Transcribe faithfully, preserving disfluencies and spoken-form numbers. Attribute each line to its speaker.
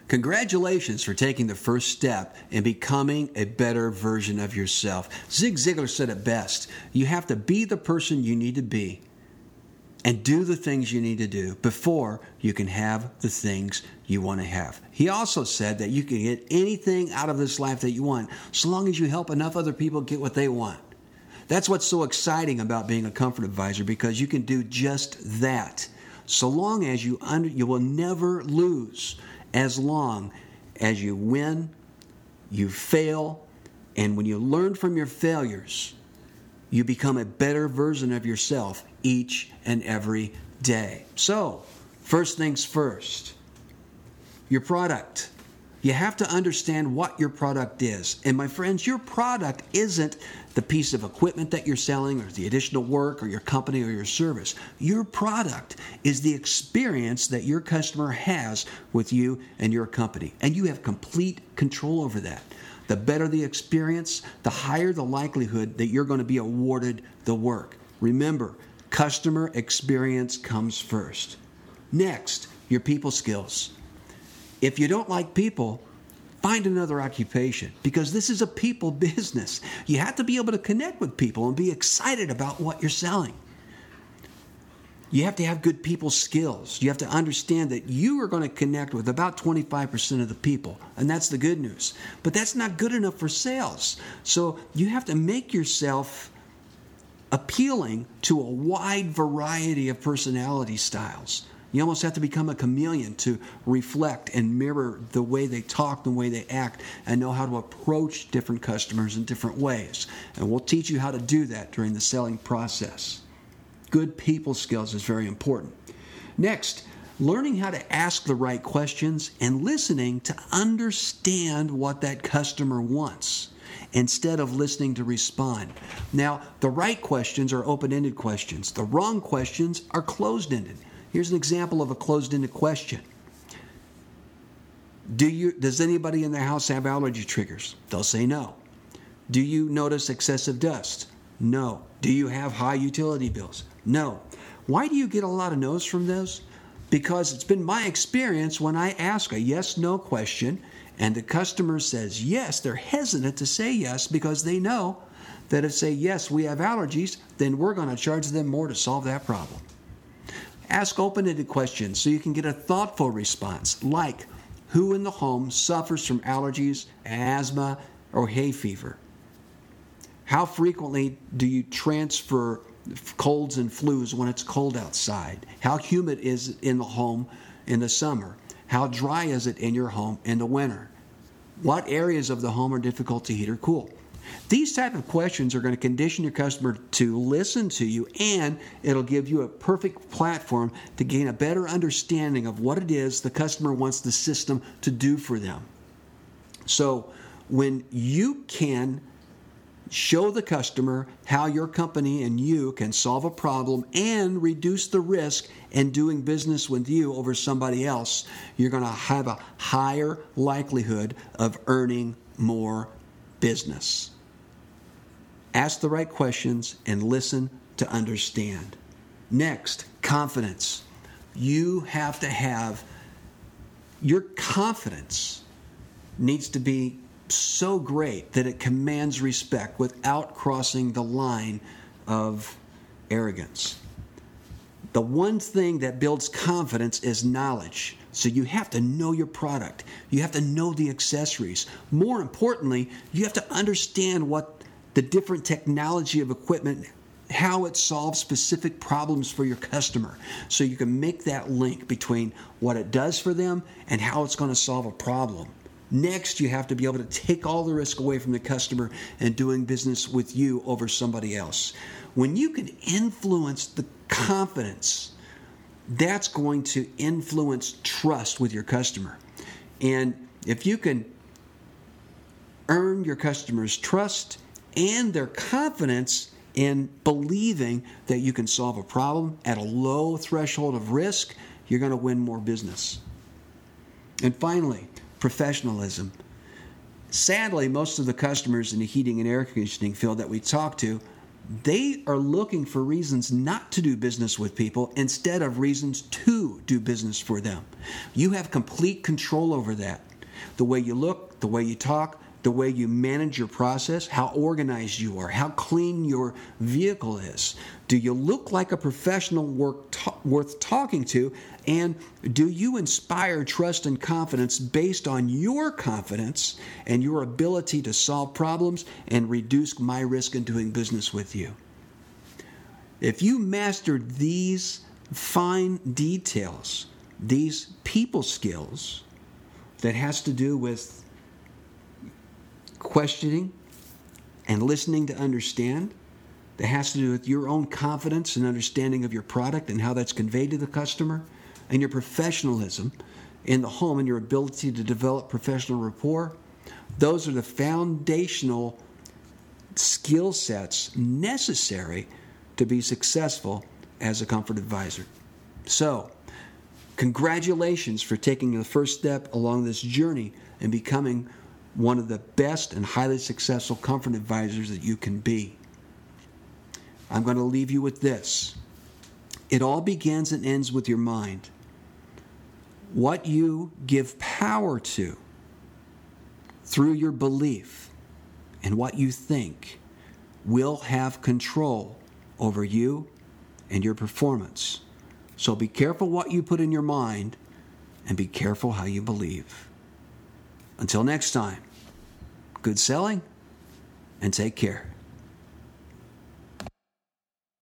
Speaker 1: Congratulations for taking the first step in becoming a better version of yourself. Zig Ziglar said it best. You have to be the person you need to be and do the things you need to do before you can have the things you want to have. He also said that you can get anything out of this life that you want so long as you help enough other people get what they want. That's what's so exciting about being a comfort advisor, because you can do just that. So long as you under, you will never lose as long as you win, you fail, and when you learn from your failures, you become a better version of yourself each and every day. So, first things first, your product. You have to understand what your product is. And my friends, your product isn't the piece of equipment that you're selling or the additional work or your company or your service. Your product is the experience that your customer has with you and your company. And you have complete control over that. The better the experience, the higher the likelihood that you're going to be awarded the work. Remember, customer experience comes first. Next, your people skills. If you don't like people, find another occupation, because this is a people business. You have to be able to connect with people and be excited about what you're selling. You have to have good people skills. You have to understand that you are going to connect with about twenty-five percent of the people, and that's the good news. But that's not good enough for sales. So you have to make yourself appealing to a wide variety of personality styles. You almost have to become a chameleon to reflect and mirror the way they talk, the way they act, and know how to approach different customers in different ways. And we'll teach you how to do that during the selling process. Good people skills is very important. Next, learning how to ask the right questions and listening to understand what that customer wants instead of listening to respond. Now, the right questions are open-ended questions. The wrong questions are closed-ended. Here's an example of a closed-ended question. Do you, does anybody in their house have allergy triggers? They'll say no. Do you notice excessive dust? No. Do you have high utility bills? No. Why do you get a lot of no's from those? Because it's been my experience when I ask a yes-no question and the customer says yes, they're hesitant to say yes because they know that if say yes, we have allergies, then we're going to charge them more to solve that problem. Ask open-ended questions so you can get a thoughtful response, like who in the home suffers from allergies, asthma, or hay fever? How frequently do you transfer colds and flus when it's cold outside? How humid is it in the home in the summer? How dry is it in your home in the winter? What areas of the home are difficult to heat or cool? These type of questions are going to condition your customer to listen to you, and it'll give you a perfect platform to gain a better understanding of what it is the customer wants the system to do for them. So when you can show the customer how your company and you can solve a problem and reduce the risk in doing business with you over somebody else, you're going to have a higher likelihood of earning more business. Ask the right questions and listen to understand. Next, confidence. You have to have, your confidence needs to be so great that it commands respect without crossing the line of arrogance. The one thing that builds confidence is knowledge. So you have to know your product. You have to know the accessories. More importantly, you have to understand what the different technology of equipment, how it solves specific problems for your customer. So you can make that link between what it does for them and how it's going to solve a problem. Next, you have to be able to take all the risk away from the customer and doing business with you over somebody else. When you can influence the confidence, that's going to influence trust with your customer. And if you can earn your customers' trust and their confidence in believing that you can solve a problem at a low threshold of risk, you're going to win more business. And finally, professionalism. Sadly, most of the customers in the heating and air conditioning field that we talk to They are looking for reasons not to do business with people instead of reasons to do business for them. You have complete control over that. The way you look, the way you talk, the way you manage your process, how organized you are, how clean your vehicle is. Do you look like a professional work ta- worth talking to? And do you inspire trust and confidence based on your confidence and your ability to solve problems and reduce my risk in doing business with you? If you mastered these fine details, these people skills that has to do with questioning and listening to understand, that has to do with your own confidence and understanding of your product and how that's conveyed to the customer, and your professionalism in the home and your ability to develop professional rapport, those are the foundational skill sets necessary to be successful as a comfort advisor. So, congratulations for taking the first step along this journey and becoming one of the best and highly successful comfort advisors that you can be. I'm going to leave you with this. It all begins and ends with your mind. What you give power to through your belief and what you think will have control over you and your performance. So be careful what you put in your mind and be careful how you believe. Until next time, good selling and take care.